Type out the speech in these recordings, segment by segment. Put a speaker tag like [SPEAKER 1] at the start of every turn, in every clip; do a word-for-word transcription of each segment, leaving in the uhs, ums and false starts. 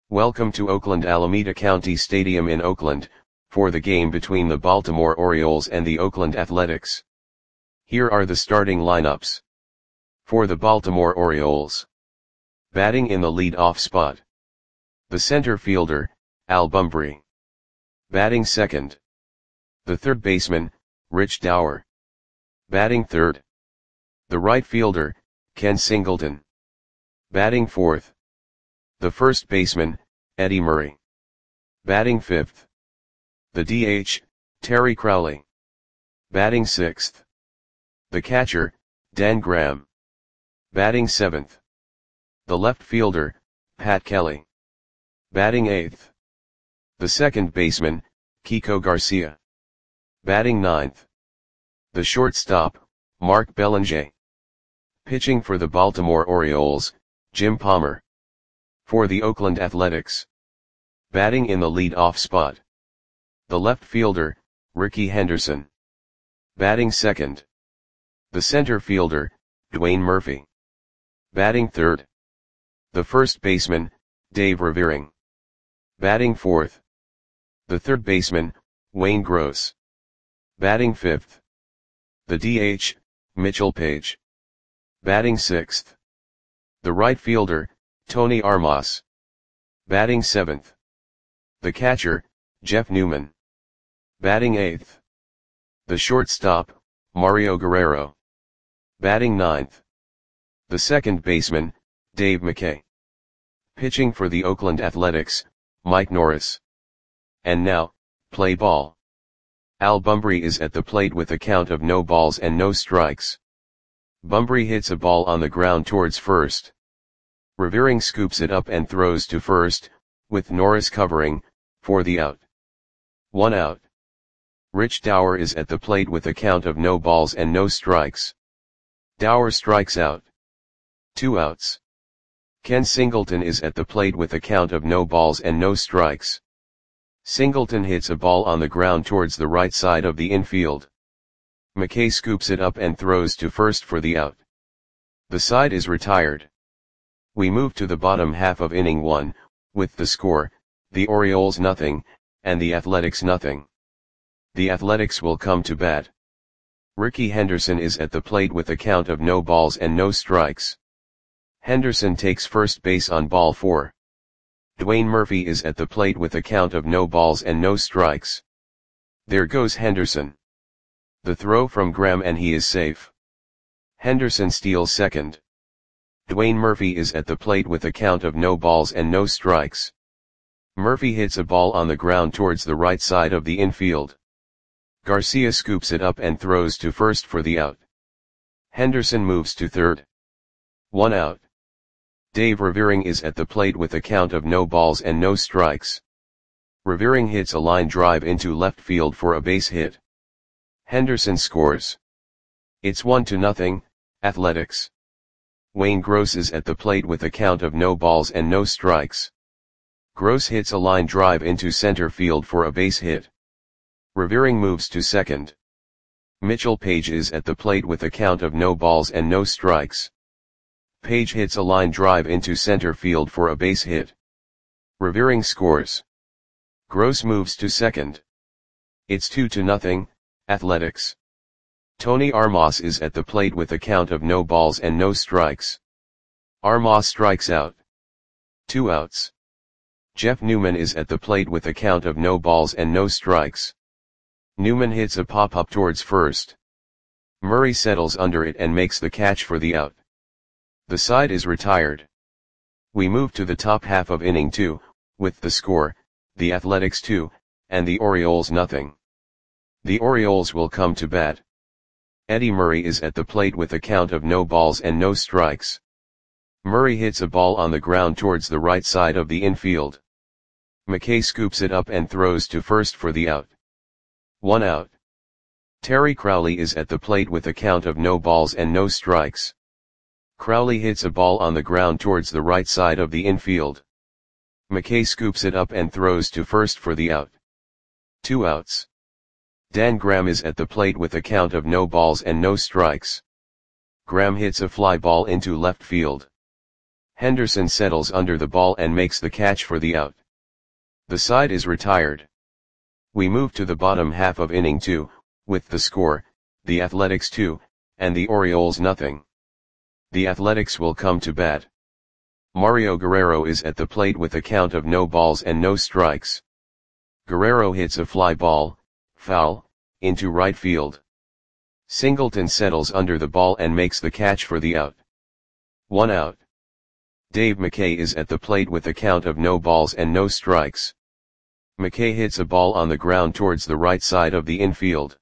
[SPEAKER 1] Welcome to Oakland Alameda County Stadium in Oakland, for the game between the Baltimore Orioles and the Oakland Athletics. Here are the starting lineups. For the Baltimore Orioles. Batting in the lead-off spot. The center fielder, Al Bumbry. Batting second. The third baseman, Rich Dauer. Batting third. The right fielder, Ken Singleton. Batting fourth. The first baseman, Eddie Murray. Batting fifth. The D H, Terry Crowley. Batting sixth. The catcher, Dan Graham. Batting seventh. The left fielder, Pat Kelly. Batting eighth. The second baseman, Kiko Garcia. Batting ninth. The shortstop, Mark Belanger. Pitching for the Baltimore Orioles, Jim Palmer. For the Oakland Athletics. Batting in the lead-off spot. The left fielder, Rickey Henderson. Batting second. The center fielder, Dwayne Murphy. Batting third. The first baseman, Dave Revering. Batting fourth. The third baseman, Wayne Gross. Batting fifth. The D H, Mitchell Page. Batting sixth. The right fielder, Tony Armas. Batting seventh. The catcher, Jeff Newman. Batting eighth. The shortstop, Mario Guerrero. Batting ninth. The second baseman, Dave McKay. Pitching for the Oakland Athletics, Mike Norris. And now, play ball. Al Bumbry is at the plate with a count of no balls and no strikes. Bumbry hits a ball on the ground towards first. Revering scoops it up and throws to first, with Norris covering, for the out. One out. Rich Dauer is at the plate with a count of no balls and no strikes. Dauer strikes out. Two outs. Ken Singleton is at the plate with a count of no balls and no strikes. Singleton hits a ball on the ground towards the right side of the infield. McKay scoops it up and throws to first for the out. The side is retired. We move to the bottom half of inning one, with the score, the Orioles nothing, and the Athletics nothing. The Athletics will come to bat. Rickey Henderson is at the plate with a count of no balls and no strikes. Henderson takes first base on ball four. Dwayne Murphy is at the plate with a count of no balls and no strikes. There goes Henderson. The throw from Graham and he is safe. Henderson steals second. Dwayne Murphy is at the plate with a count of no balls and no strikes. Murphy hits a ball on the ground towards the right side of the infield. Garcia scoops it up and throws to first for the out. Henderson moves to third. One out. Dave Revering is at the plate with a count of no balls and no strikes. Revering hits a line drive into left field for a base hit. Henderson scores. It's one to nothing, Athletics. Wayne Gross is at the plate with a count of no balls and no strikes. Gross hits a line drive into center field for a base hit. Revering moves to second. Mitchell Page is at the plate with a count of no balls and no strikes. Page hits a line drive into center field for a base hit. Revering scores. Gross moves to second. It's two to nothing, Athletics. Tony Armas is at the plate with a count of no balls and no strikes. Armas strikes out. Two outs. Jeff Newman is at the plate with a count of no balls and no strikes. Newman hits a pop-up towards first. Murray settles under it and makes the catch for the out. The side is retired. We move to the top half of inning two, with the score, the Athletics two, and the Orioles nothing. The Orioles will come to bat. Eddie Murray is at the plate with a count of no balls and no strikes. Murray hits a ball on the ground towards the right side of the infield. McKay scoops it up and throws to first for the out. One out. Terry Crowley is at the plate with a count of no balls and no strikes. Crowley hits a ball on the ground towards the right side of the infield. McKay scoops it up and throws to first for the out. Two outs. Dan Graham is at the plate with a count of no balls and no strikes. Graham hits a fly ball into left field. Henderson settles under the ball and makes the catch for the out. The side is retired. We move to the bottom half of inning two, with the score, the Athletics two, and the Orioles nothing. The Athletics will come to bat. Mario Guerrero is at the plate with a count of no balls and no strikes. Guerrero hits a fly ball, foul, into right field. Singleton settles under the ball and makes the catch for the out. One out. Dave McKay is at the plate with a count of no balls and no strikes. McKay hits a ball on the ground towards the right side of the infield.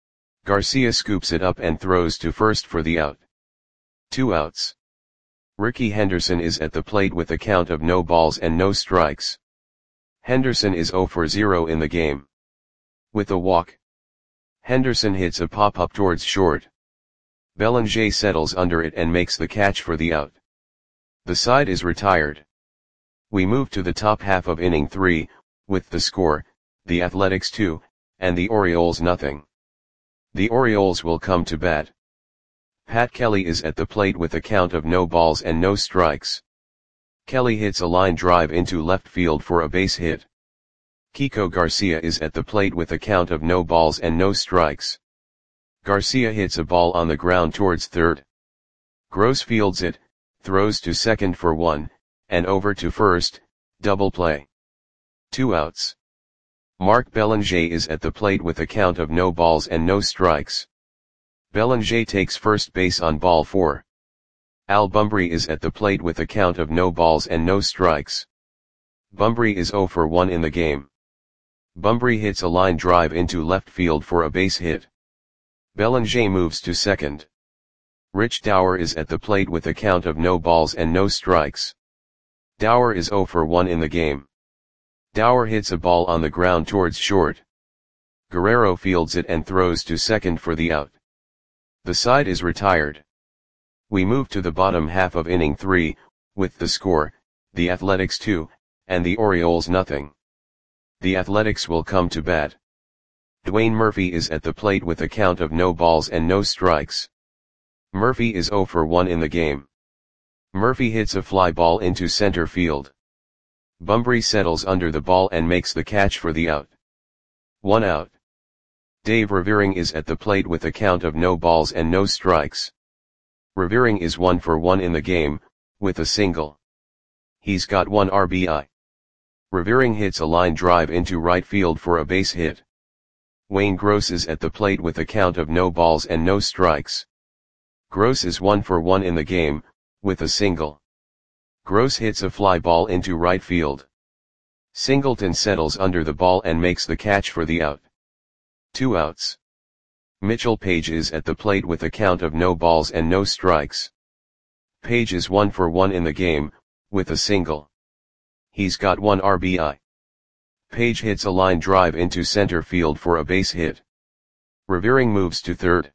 [SPEAKER 1] Garcia scoops it up and throws to first for the out. Two outs. Ricky Henderson is at the plate with a count of no balls and no strikes. Henderson is zero for zero in the game. With a walk, Henderson hits a pop-up towards short. Belanger settles under it and makes the catch for the out. The side is retired. We move to the top half of inning three, with the score, the Athletics two, and the Orioles nothing. The Orioles will come to bat. Pat Kelly is at the plate with a count of no balls and no strikes. Kelly hits a line drive into left field for a base hit. Kiko Garcia is at the plate with a count of no balls and no strikes. Garcia hits a ball on the ground towards third. Gross fields it, throws to second for one, and over to first, double play. Two outs. Mark Belanger is at the plate with a count of no balls and no strikes. Belanger takes first base on ball four. Al Bumbry is at the plate with a count of no balls and no strikes. Bumbry is zero for one in the game. Bumbry hits a line drive into left field for a base hit. Belanger moves to second. Rich Dower is at the plate with a count of no balls and no strikes. Dower is zero for one in the game. Dower hits a ball on the ground towards short. Guerrero fields it and throws to second for the out. The side is retired. We move to the bottom half of inning three, with the score, the Athletics two, and the Orioles nothing. The Athletics will come to bat. Dwayne Murphy is at the plate with a count of no balls and no strikes. Murphy is zero for one in the game. Murphy hits a fly ball into center field. Bumbry settles under the ball and makes the catch for the out. One out. Dave Revering is at the plate with a count of no balls and no strikes. Revering is one for one in the game, with a single. He's got one R B I. Revering hits a line drive into right field for a base hit. Wayne Gross is at the plate with a count of no balls and no strikes. Gross is one for one in the game, with a single. Gross hits a fly ball into right field. Singleton settles under the ball and makes the catch for the out. Two outs. Mitchell Page is at the plate with a count of no balls and no strikes. Page is one for one in the game, with a single. He's got one R B I. Page hits a line drive into center field for a base hit. Revering moves to third.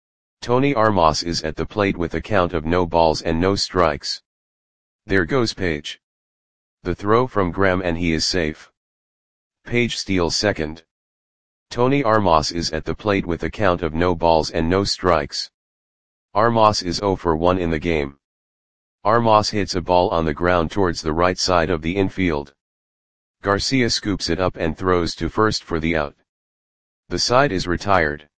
[SPEAKER 1] Tony Armas is at the plate with a count of no balls and no strikes. There goes Page. The throw from Graham and he is safe. Page steals second. Tony Armas is at the plate with a count of no balls and no strikes. Armas is zero for one in the game. Armas hits a ball on the ground towards the right side of the infield. Garcia scoops it up and throws to first for the out. The side is retired.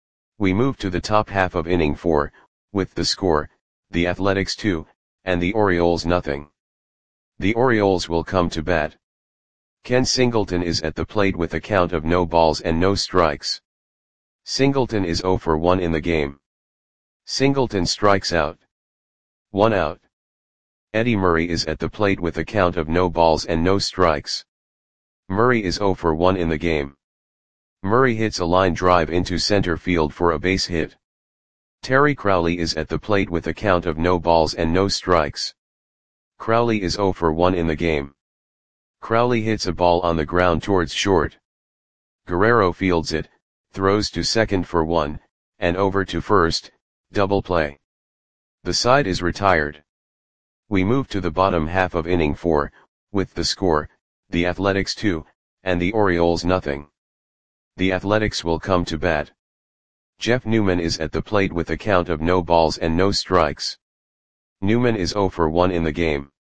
[SPEAKER 1] We move to the top half of inning four, with the score, the Athletics two, and the Orioles nothing. The Orioles will come to bat. Ken Singleton is at the plate with a count of no balls and no strikes. Singleton is zero for one in the game. Singleton strikes out. One out. Eddie Murray is at the plate with a count of no balls and no strikes. Murray is zero for one in the game. Murray hits a line drive into center field for a base hit. Terry Crowley is at the plate with a count of no balls and no strikes. Crowley is zero for one in the game. Crowley hits a ball on the ground towards short. Guerrero fields it, throws to second for one, and over to first, double play. The side is retired. We move to the bottom half of inning four, with the score, the Athletics two, and the Orioles nothing. The Athletics will come to bat. Jeff Newman is at the plate with a count of no balls and no strikes. Newman is zero for one in the game.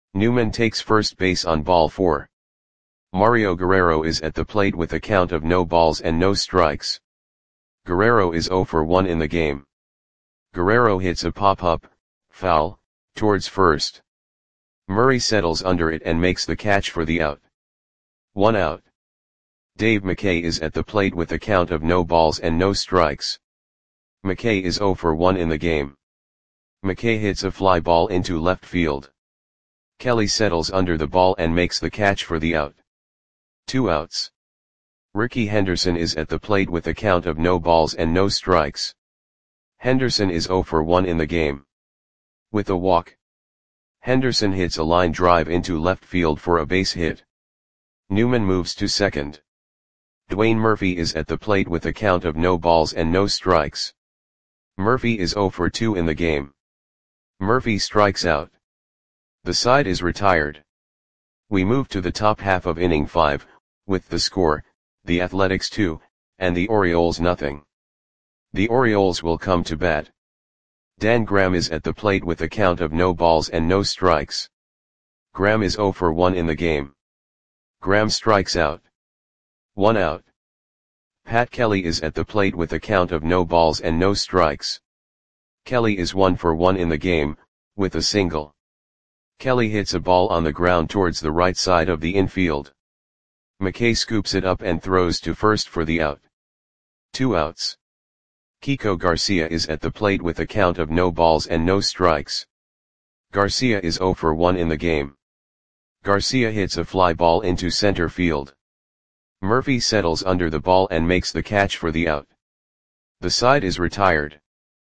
[SPEAKER 1] Newman takes first base on ball four. Mario Guerrero is at the plate with a count of no balls and no strikes. Guerrero is zero for one in the game. Guerrero hits a pop-up, foul, towards first. Murray settles under it and makes the catch for the out. One out. Dave McKay is at the plate with a count of no balls and no strikes. McKay is zero for one in the game. McKay hits a fly ball into left field. Kelly settles under the ball and makes the catch for the out. Two outs. Ricky Henderson is at the plate with a count of no balls and no strikes. Henderson is zero for one in the game. With a walk. Henderson hits a line drive into left field for a base hit. Newman moves to second. Dwayne Murphy is at the plate with a count of no balls and no strikes. Murphy is zero for two in the game. Murphy strikes out. The side is retired. We move to the top half of inning five, with the score, the Athletics two, and the Orioles nothing. The Orioles will come to bat. Dan Graham is at the plate with a count of no balls and no strikes. Graham is zero for one in the game. Graham strikes out. One out. Pat Kelly is at the plate with a count of no balls and no strikes. Kelly is one for one in the game, with a single. Kelly hits a ball on the ground towards the right side of the infield. McKay scoops it up and throws to first for the out. Two outs. Kiko Garcia is at the plate with a count of no balls and no strikes. Garcia is zero for one in the game. Garcia hits a fly ball into center field. Murphy settles under the ball and makes the catch for the out. The side is retired.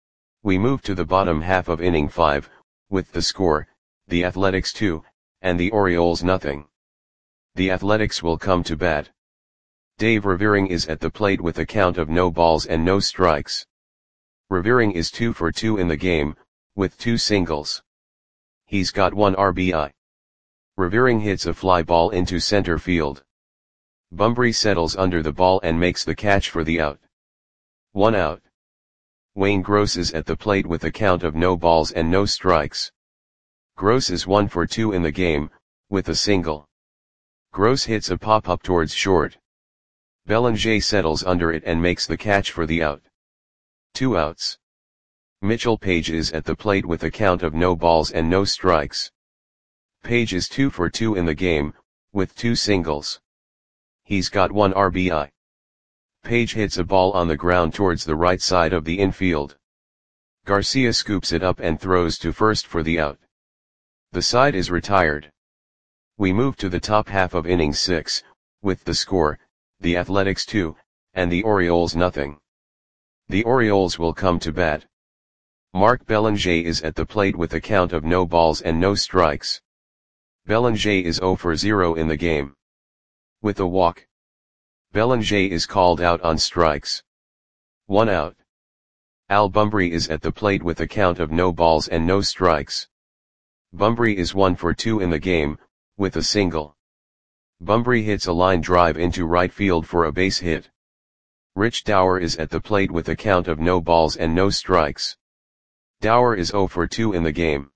[SPEAKER 1] We move to the bottom half of inning five, with the score, the Athletics two, and the Orioles nothing. The Athletics will come to bat. Dave Revering is at the plate with a count of no balls and no strikes. Revering is two for two in the game, with two singles. He's got one R B I. Revering hits a fly ball into center field. Bumbry settles under the ball and makes the catch for the out. One out. Wayne Gross is at the plate with a count of no balls and no strikes. Gross is one for two in the game, with a single. Gross hits a pop-up towards short. Belanger settles under it and makes the catch for the out. Two outs. Mitchell Page is at the plate with a count of no balls and no strikes. Page is two for two in the game, with two singles. He's got one R B I. Page hits a ball on the ground towards the right side of the infield. Garcia scoops it up and throws to first for the out. The side is retired. We move to the top half of inning six, with the score, the Athletics two, and the Orioles nothing. The Orioles will come to bat. Mark Belanger is at the plate with a count of no balls and no strikes. Belanger is zero for zero in the game. With a walk. Belanger is called out on strikes. One out. Al Bumbry is at the plate with a count of no balls and no strikes. Bumbry is one for two in the game, with a single. Bumbry hits a line drive into right field for a base hit. Rich Dower is at the plate with a count of no balls and no strikes. Dower is zero for two in the game.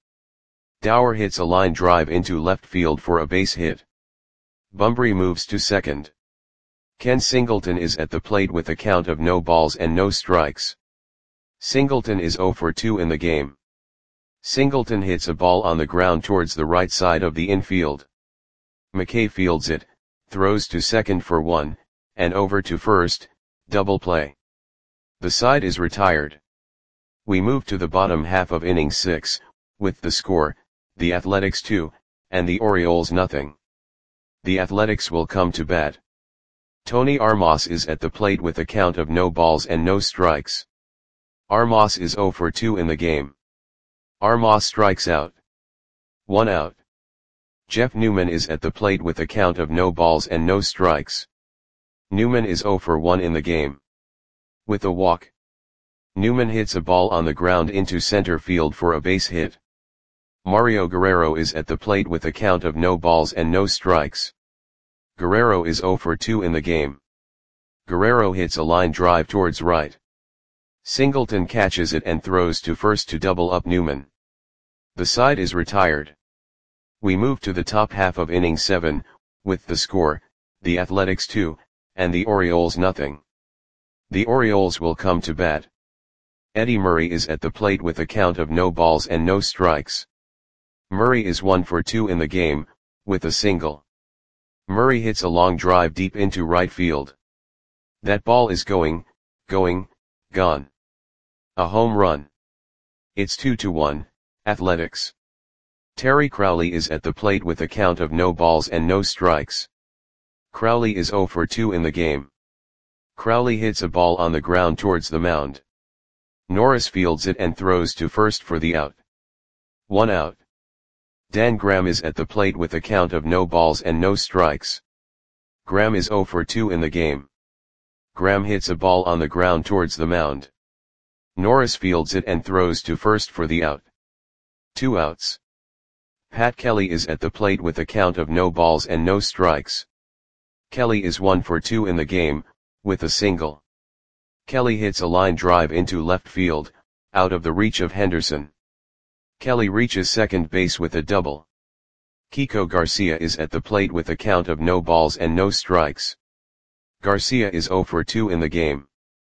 [SPEAKER 1] Dower hits a line drive into left field for a base hit. Bumbry moves to second. Ken Singleton is at the plate with a count of no balls and no strikes. Singleton is zero for two in the game. Singleton hits a ball on the ground towards the right side of the infield. McKay fields it, throws to second for one, and over to first, double play. The side is retired. We move to the bottom half of inning six, with the score, the Athletics two, and the Orioles nothing. The Athletics will come to bat. Tony Armas is at the plate with a count of no balls and no strikes. Armas is zero for two in the game. Armas strikes out. One out. Jeff Newman is at the plate with a count of no balls and no strikes. Newman is zero for one in the game. With a walk. Newman hits a ball on the ground into center field for a base hit. Mario Guerrero is at the plate with a count of no balls and no strikes. Guerrero is zero for two in the game. Guerrero hits a line drive towards right. Singleton catches it and throws to first to double up Newman. The side is retired. We move to the top half of inning seven, with the score, the Athletics two, and the Orioles nothing. The Orioles will come to bat. Eddie Murray is at the plate with a count of no balls and no strikes. Murray is one for two in the game, with a single. Murray hits a long drive deep into right field. That ball is going, going, gone. A home run. It's two to one, Athletics. Terry Crowley is at the plate with a count of no balls and no strikes. Crowley is zero for two in the game. Crowley hits a ball on the ground towards the mound. Norris fields it and throws to first for the out. One out. Dan Graham is at the plate with a count of no balls and no strikes. Graham is zero for two in the game. Graham hits a ball on the ground towards the mound. Norris fields it and throws to first for the out. Two outs. Pat Kelly is at the plate with a count of no balls and no strikes. Kelly is one for two in the game, with a single. Kelly hits a line drive into left field, out of the reach of Henderson. Kelly reaches second base with a double. Kiko Garcia is at the plate with a count of no balls and no strikes. Garcia is zero for two in the game.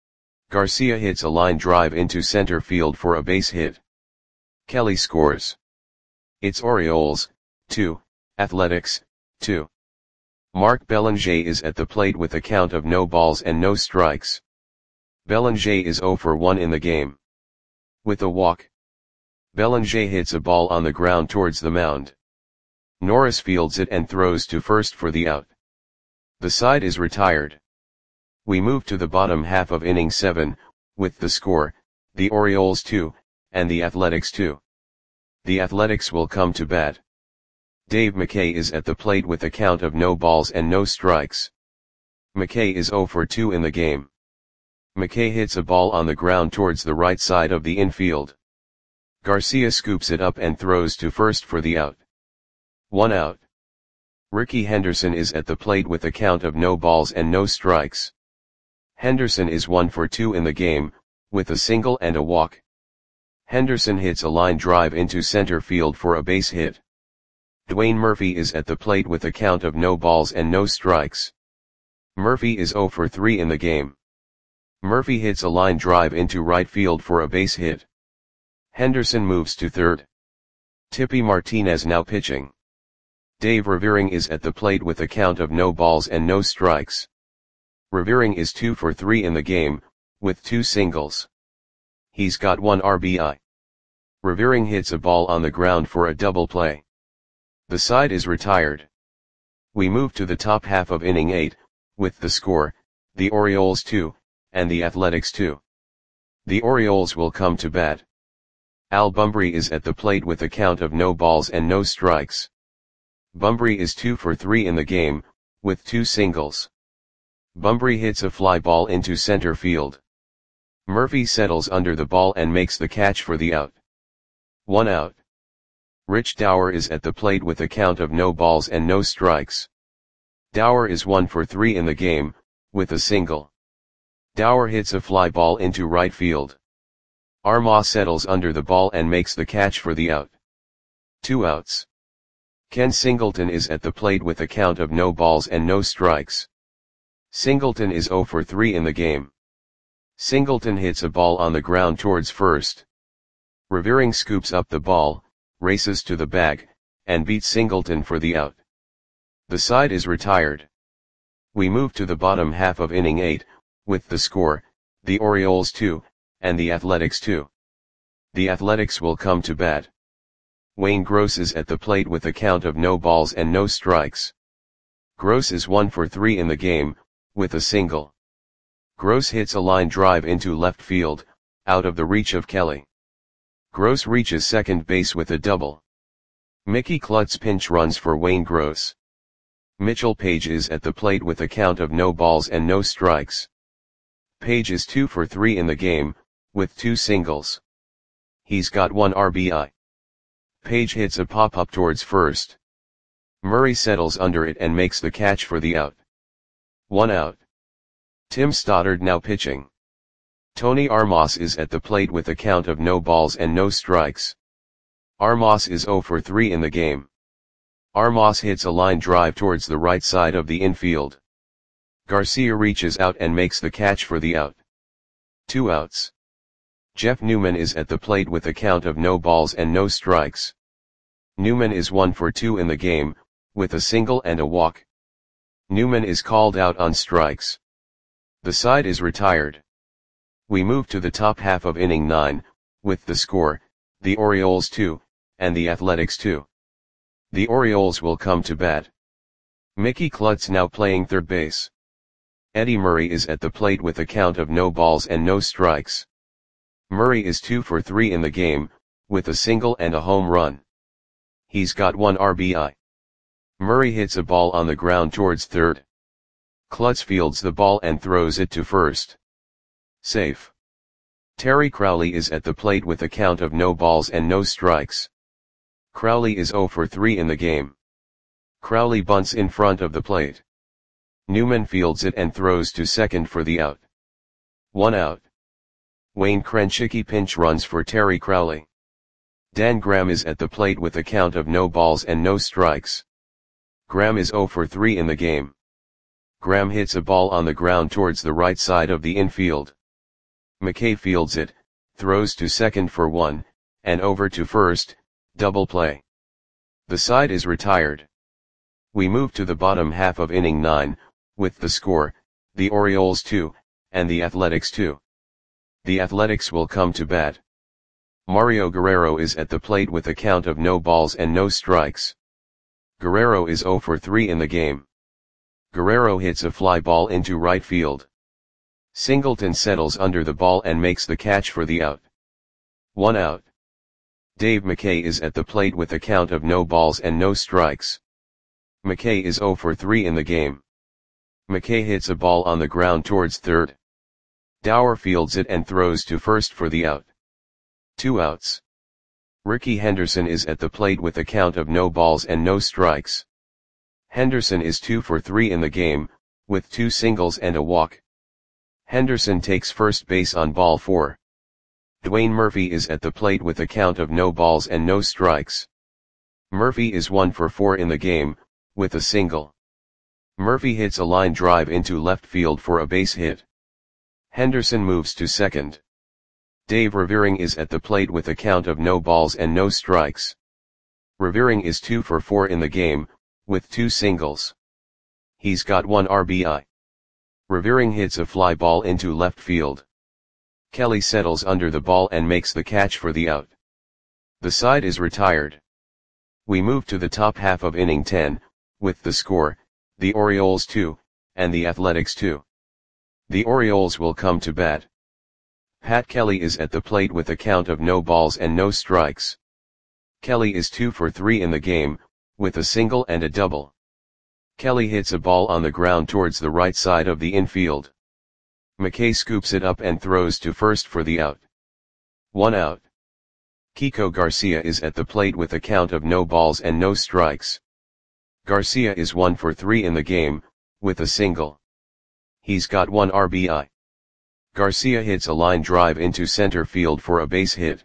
[SPEAKER 1] Garcia hits a line drive into center field for a base hit. Kelly scores. It's Orioles, two, Athletics, two. Mark Belanger is at the plate with a count of no balls and no strikes. Belanger is zero for one in the game. With a walk. Belanger hits a ball on the ground towards the mound. Norris fields it and throws to first for the out. The side is retired. We move to the bottom half of inning seven, with the score, the Orioles two, and the Athletics two. The Athletics will come to bat. Dave McKay is at the plate with a count of no balls and no strikes. McKay is zero for two in the game. McKay hits a ball on the ground towards the right side of the infield. Garcia scoops it up and throws to first for the out. One out. Ricky Henderson is at the plate with a count of no balls and no strikes. Henderson is one for two in the game, with a single and a walk. Henderson hits a line drive into center field for a base hit. Dwayne Murphy is at the plate with a count of no balls and no strikes. Murphy is zero for three in the game. Murphy hits a line drive into right field for a base hit. Henderson moves to third. Tippy Martinez now pitching. Dave Revering is at the plate with a count of no balls and no strikes. Revering is two for three in the game, with two singles. He's got one R B I. Revering hits a ball on the ground for a double play. The side is retired. We move to the top half of inning eight, with the score, the Orioles two, and the Athletics two. The Orioles will come to bat. Al Bumbry is at the plate with a count of no balls and no strikes. Bumbry is two for three in the game, with two singles. Bumbry hits a fly ball into center field. Murphy settles under the ball and makes the catch for the out. One out. Rich Dower is at the plate with a count of no balls and no strikes. Dower is one for three in the game, with a single. Dower hits a fly ball into right field. Armah settles under the ball and makes the catch for the out. Two outs. Ken Singleton is at the plate with a count of no balls and no strikes. Singleton is zero for three in the game. Singleton hits a ball on the ground towards first. Revering scoops up the ball, races to the bag, and beats Singleton for the out. The side is retired. We move to the bottom half of inning eight, with the score, the Orioles two, and the Athletics two. The Athletics will come to bat. Wayne Gross is at the plate with a count of no balls and no strikes. Gross is one for three in the game, with a single. Gross hits a line drive into left field, out of the reach of Kelly. Gross reaches second base with a double. Mickey Klutz pinch runs for Wayne Gross. Mitchell Page is at the plate with a count of no balls and no strikes. Page is two for three in the game, with two singles. He's got one R B I. Page hits a pop-up towards first. Murray settles under it and makes the catch for the out. One out. Tim Stoddard now pitching. Tony Armas is at the plate with a count of no balls and no strikes. Armas is zero for three in the game. Armas hits a line drive towards the right side of the infield. Garcia reaches out and makes the catch for the out. Two outs. Jeff Newman is at the plate with a count of no balls and no strikes. Newman is one for two in the game, with a single and a walk. Newman is called out on strikes. The side is retired. We move to the top half of inning nine, with the score, the Orioles two, and the Athletics two. The Orioles will come to bat. Mickey Klutz now playing third base. Eddie Murray is at the plate with a count of no balls and no strikes. Murray is two for three in the game, with a single and a home run. He's got one R B I. Murray hits a ball on the ground towards third. Klutz fields the ball and throws it to first. Safe. Terry Crowley is at the plate with a count of no balls and no strikes. Crowley is zero for three in the game. Crowley bunts in front of the plate. Newman fields it and throws to second for the out. One out. Wayne Krenchicki pinch runs for Terry Crowley. Dan Graham is at the plate with a count of no balls and no strikes. Graham is zero for three in the game. Graham hits a ball on the ground towards the right side of the infield. McKay fields it, throws to second for one, and over to first, double play. The side is retired. We move to the bottom half of inning nine, with the score, the Orioles two, and the Athletics two. The Athletics will come to bat. Mario Guerrero is at the plate with a count of no balls and no strikes. Guerrero is zero for three in the game. Guerrero hits a fly ball into right field. Singleton settles under the ball and makes the catch for the out. One out. Dave McKay is at the plate with a count of no balls and no strikes. McKay is zero for three in the game. McKay hits a ball on the ground towards third. Dower fields it and throws to first for the out. Two outs. Ricky Henderson is at the plate with a count of no balls and no strikes. Henderson is two for three in the game, with two singles and a walk. Henderson takes first base on ball four. Dwayne Murphy is at the plate with a count of no balls and no strikes. Murphy is one for four in the game, with a single. Murphy hits a line drive into left field for a base hit. Henderson moves to second. Dave Revering is at the plate with a count of no balls and no strikes. Revering is two for four in the game, with two singles. He's got one R B I. Revering hits a fly ball into left field. Kelly settles under the ball and makes the catch for the out. The side is retired. We move to the top half of inning ten, with the score, the Orioles two, and the Athletics two. The Orioles will come to bat. Pat Kelly is at the plate with a count of no balls and no strikes. Kelly is two for three in the game, with a single and a double. Kelly hits a ball on the ground towards the right side of the infield. McKay scoops it up and throws to first for the out. One out. Kiko Garcia is at the plate with a count of no balls and no strikes. Garcia is one for three in the game, with a single. He's got one R B I. Garcia hits a line drive into center field for a base hit.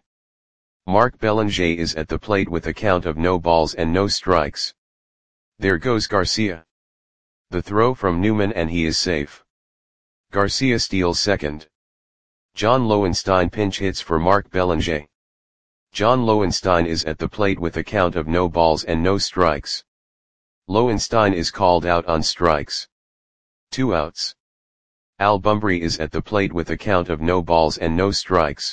[SPEAKER 1] Mark Belanger is at the plate with a count of no balls and no strikes. There goes Garcia. The throw from Newman and he is safe. Garcia steals second. John Lowenstein pinch hits for Mark Belanger. John Lowenstein is at the plate with a count of no balls and no strikes. Lowenstein is called out on strikes. Two outs. Al Bumbry is at the plate with a count of no balls and no strikes.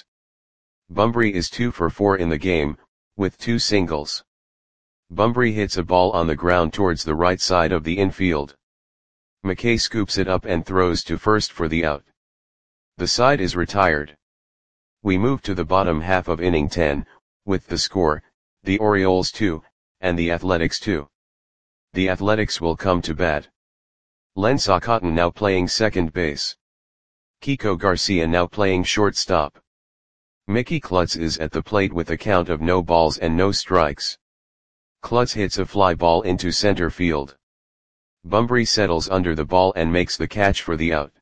[SPEAKER 1] Bumbry is two for four in the game, with two singles. Bumbry hits a ball on the ground towards the right side of the infield. McKay scoops it up and throws to first for the out. The side is retired. We move to the bottom half of inning ten, with the score, the Orioles two, and the Athletics two. The Athletics will come to bat. Len Socotton now playing second base. Kiko Garcia now playing shortstop. Mickey Klutz is at the plate with a count of no balls and no strikes. Klutz hits a fly ball into center field. Bumbry settles under the ball and makes the catch for the out.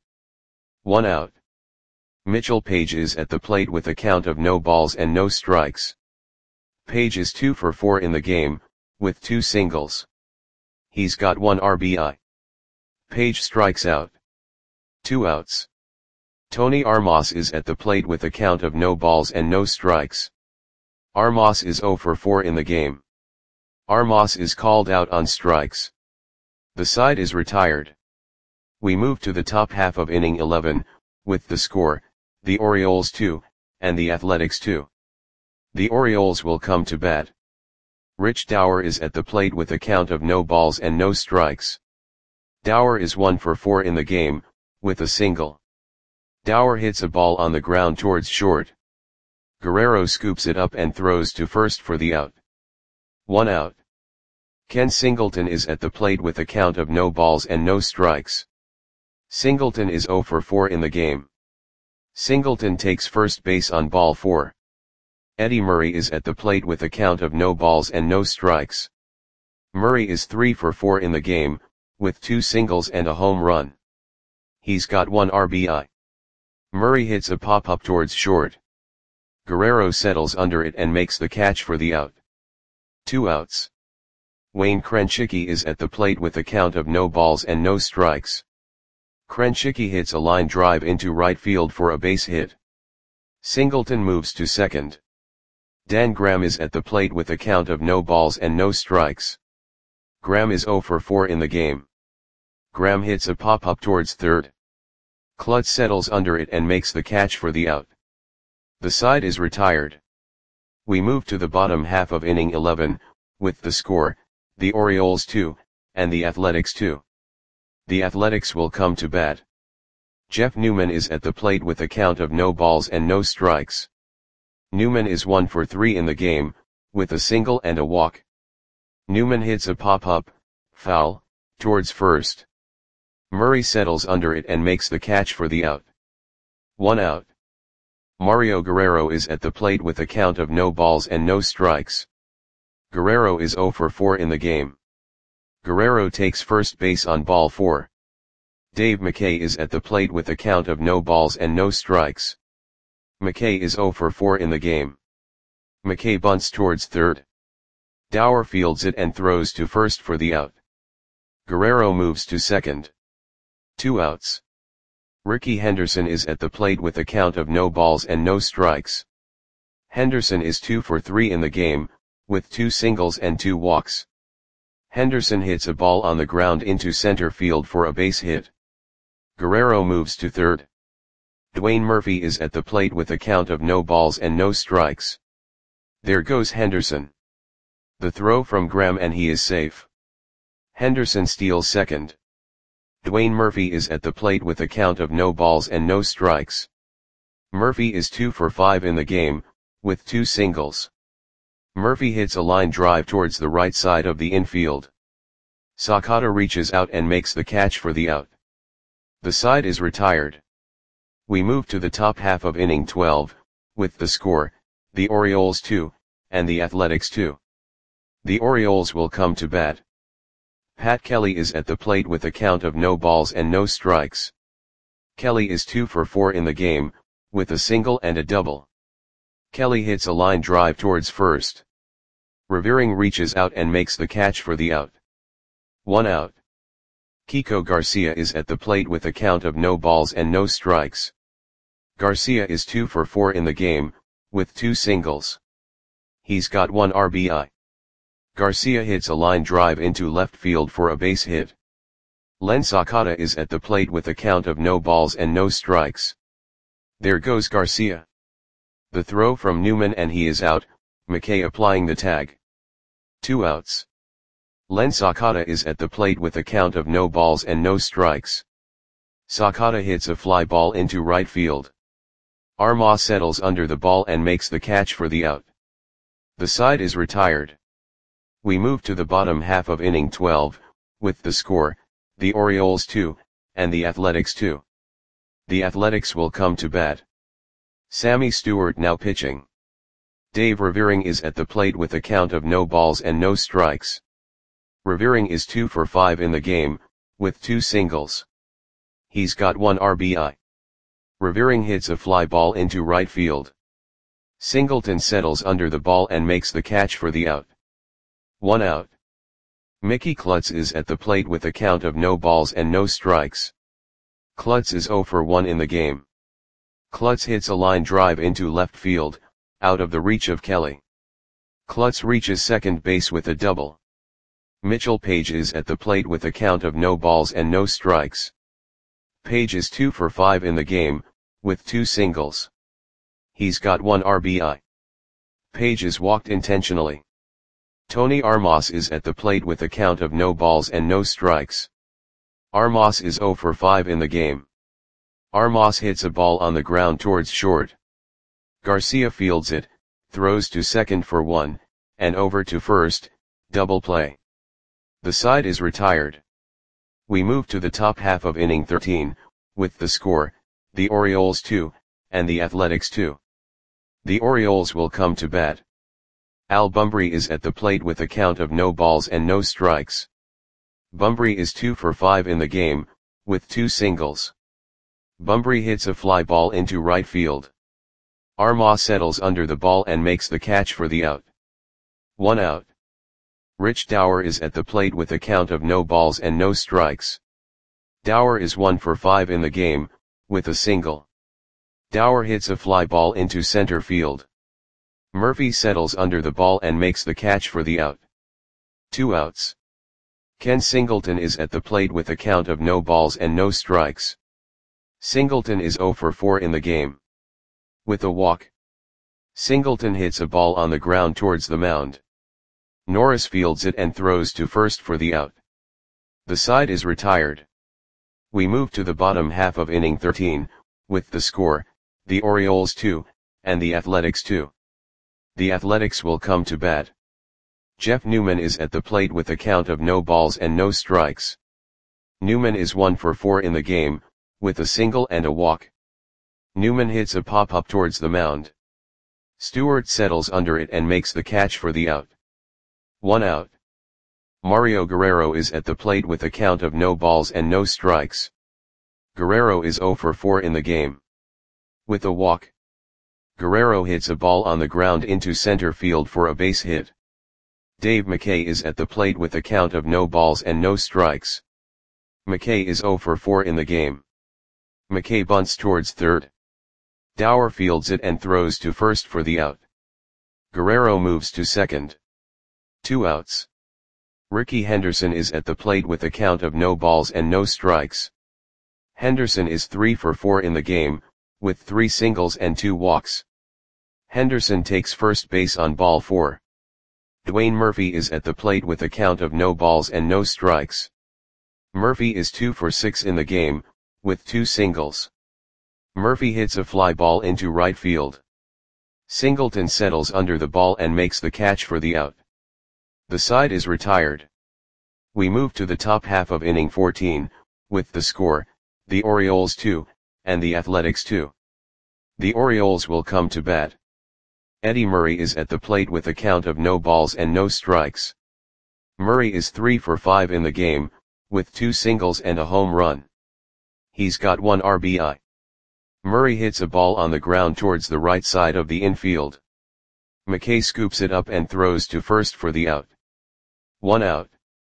[SPEAKER 1] One out. Mitchell Page is at the plate with a count of no balls and no strikes. Page is two for four in the game, with two singles. He's got one R B I. Page strikes out. Two outs. Tony Armas is at the plate with a count of no balls and no strikes. Armas is zero for four in the game. Armas is called out on strikes. The side is retired. We move to the top half of inning eleven, with the score, the Orioles two, and the Athletics two. The Orioles will come to bat. Rich Dauer is at the plate with a count of no balls and no strikes. Dauer is one for four in the game, with a single. Dauer hits a ball on the ground towards short. Guerrero scoops it up and throws to first for the out. One out. Ken Singleton is at the plate with a count of no balls and no strikes. Singleton is zero for four in the game. Singleton takes first base on ball four. Eddie Murray is at the plate with a count of no balls and no strikes. Murray is three for four in the game, with two singles and a home run. He's got one R B I. Murray hits a pop-up towards short. Guerrero settles under it and makes the catch for the out. Two outs. Wayne Krenchicki is at the plate with a count of no balls and no strikes. Krenchicki hits a line drive into right field for a base hit. Singleton moves to second. Dan Graham is at the plate with a count of no balls and no strikes. Graham is zero for four in the game. Graham hits a pop-up towards third. Klutz settles under it and makes the catch for the out. The side is retired. We move to the bottom half of inning eleven, with the score, the Orioles two, and the Athletics two. The Athletics will come to bat. Jeff Newman is at the plate with a count of no balls and no strikes. Newman is one for three in the game, with a single and a walk. Newman hits a pop-up, foul, towards first. Murray settles under it and makes the catch for the out. One out. Mario Guerrero is at the plate with a count of no balls and no strikes. Guerrero is zero for four in the game. Guerrero takes first base on ball four. Dave McKay is at the plate with a count of no balls and no strikes. McKay is zero for four in the game. McKay bunts towards third. Dauer fields it and throws to first for the out. Guerrero moves to second. Two outs. Ricky Henderson is at the plate with a count of no balls and no strikes. Henderson is two for three in the game, with two singles and two walks. Henderson hits a ball on the ground into center field for a base hit. Guerrero moves to third. Dwayne Murphy is at the plate with a count of no balls and no strikes. There goes Henderson. The throw from Graham and he is safe. Henderson steals second. Dwayne Murphy is at the plate with a count of no balls and no strikes. Murphy is two for five in the game, with two singles. Murphy hits a line drive towards the right side of the infield. Sakata reaches out and makes the catch for the out. The side is retired. We move to the top half of inning twelve, with the score, the Orioles two, and the Athletics two. The Orioles will come to bat. Pat Kelly is at the plate with a count of no balls and no strikes. Kelly is two for four in the game, with a single and a double. Kelly hits a line drive towards first. Revering reaches out and makes the catch for the out. One out. Kiko Garcia is at the plate with a count of no balls and no strikes. Garcia is two for four in the game, with two singles. He's got one R B I. Garcia hits a line drive into left field for a base hit. Len Sakata is at the plate with a count of no balls and no strikes. There goes Garcia. The throw from Newman and he is out, McKay applying the tag. Two outs. Len Sakata is at the plate with a count of no balls and no strikes. Sakata hits a fly ball into right field. Armas settles under the ball and makes the catch for the out. The side is retired. We move to the bottom half of inning twelve, with the score, the Orioles two, and the Athletics two. The Athletics will come to bat. Sammy Stewart now pitching. Dave Revering is at the plate with a count of no balls and no strikes. Revering is two for five in the game, with two singles. He's got one R B I. Revering hits a fly ball into right field. Singleton settles under the ball and makes the catch for the out. One out. Mickey Klutz is at the plate with a count of no balls and no strikes. Klutz is zero for one in the game. Klutz hits a line drive into left field, out of the reach of Kelly. Klutz reaches second base with a double. Mitchell Page is at the plate with a count of no balls and no strikes. Page is two for five in the game, with two singles. He's got one R B I. Page is walked intentionally. Tony Armas is at the plate with a count of no balls and no strikes. Armas is zero for five in the game. Armas hits a ball on the ground towards short. Garcia fields it, throws to second for one, and over to first, double play. The side is retired. We move to the top half of inning thirteen, with the score, the Orioles two, and the Athletics two. The Orioles will come to bat. Al Bumbry is at the plate with a count of no balls and no strikes. Bumbry is two for five in the game, with two singles. Bumbry hits a fly ball into right field. Armas settles under the ball and makes the catch for the out. One out. Rich Dower is at the plate with a count of no balls and no strikes. Dower is one for five in the game, with a single. Dower hits a fly ball into center field. Murphy settles under the ball and makes the catch for the out. Two outs. Ken Singleton is at the plate with a count of no balls and no strikes. Singleton is zero for four in the game. With a walk. Singleton hits a ball on the ground towards the mound. Norris fields it and throws to first for the out. The side is retired. We move to the bottom half of inning thirteen, with the score, the Orioles two, and the Athletics two. The Athletics will come to bat. Jeff Newman is at the plate with a count of no balls and no strikes. Newman is one for four in the game, with a single and a walk. Newman hits a pop-up towards the mound. Stewart settles under it and makes the catch for the out. One out. Mario Guerrero is at the plate with a count of no balls and no strikes. Guerrero is zero for four in the game. With a walk. Guerrero hits a ball on the ground into center field for a base hit. Dave McKay is at the plate with a count of no balls and no strikes. McKay is zero for four in the game. McKay bunts towards third. Dower fields it and throws to first for the out. Guerrero moves to second. Two outs. Ricky Henderson is at the plate with a count of no balls and no strikes. Henderson is three for four in the game, with three singles and two walks. Henderson takes first base on ball four. Dwayne Murphy is at the plate with a count of no balls and no strikes. Murphy is two for six in the game, with two singles. Murphy hits a fly ball into right field. Singleton settles under the ball and makes the catch for the out. The side is retired. We move to the top half of inning fourteen, with the score, the Orioles two, and the Athletics two. The Orioles will come to bat. Eddie Murray is at the plate with a count of no balls and no strikes. Murray is three for five in the game, with two singles and a home run. He's got one R B I. Murray hits a ball on the ground towards the right side of the infield. McKay scoops it up and throws to first for the out. One out.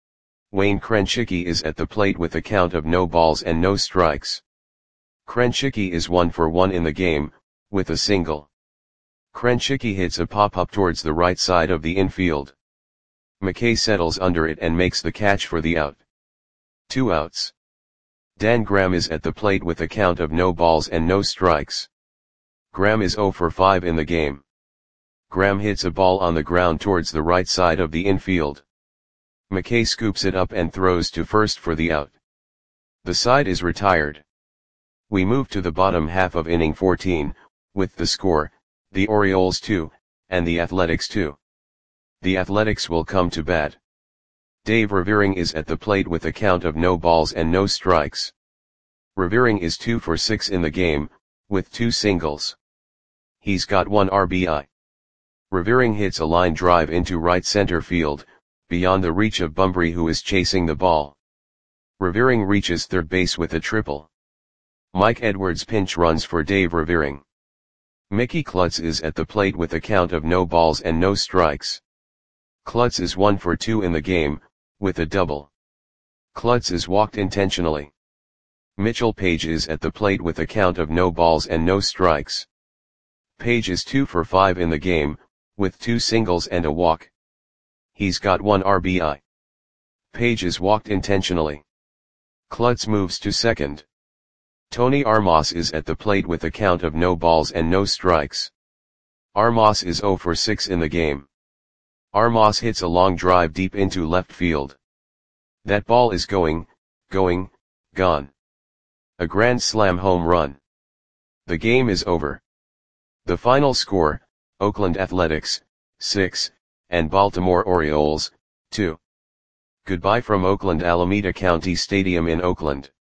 [SPEAKER 1] Wayne Krenchicki is at the plate with a count of no balls and no strikes. Krenchicki is one for one in the game, with a single. Krenchicki hits a pop-up towards the right side of the infield. McKay settles under it and makes the catch for the out. Two outs. Dan Graham is at the plate with a count of no balls and no strikes. Graham is zero for five in the game. Graham hits a ball on the ground towards the right side of the infield. McKay scoops it up and throws to first for the out. The side is retired. We move to the bottom half of inning fourteen, with the score, the Orioles two, and the Athletics two. The Athletics will come to bat. Dave Revering is at the plate with a count of no balls and no strikes. Revering is two for six in the game, with two singles. He's got one R B I. Revering hits a line drive into right center field, beyond the reach of Bumbry who is chasing the ball. Revering reaches third base with a triple. Mike Edwards pinch runs for Dave Revering. Mickey Klutz is at the plate with a count of no balls and no strikes. Klutz is one for two in the game, with a double. Klutz is walked intentionally. Mitchell Page is at the plate with a count of no balls and no strikes. Page is two for five in the game, with two singles and a walk. He's got one R B I. Page is walked intentionally. Klutz moves to second. Tony Armas is at the plate with a count of no balls and no strikes. Armas is zero for six in the game. Armas hits a long drive deep into left field. That ball is going, going, gone. A grand slam home run. The game is over. The final score, Oakland Athletics, six, and Baltimore Orioles, two. Goodbye from Oakland Alameda County Stadium in Oakland.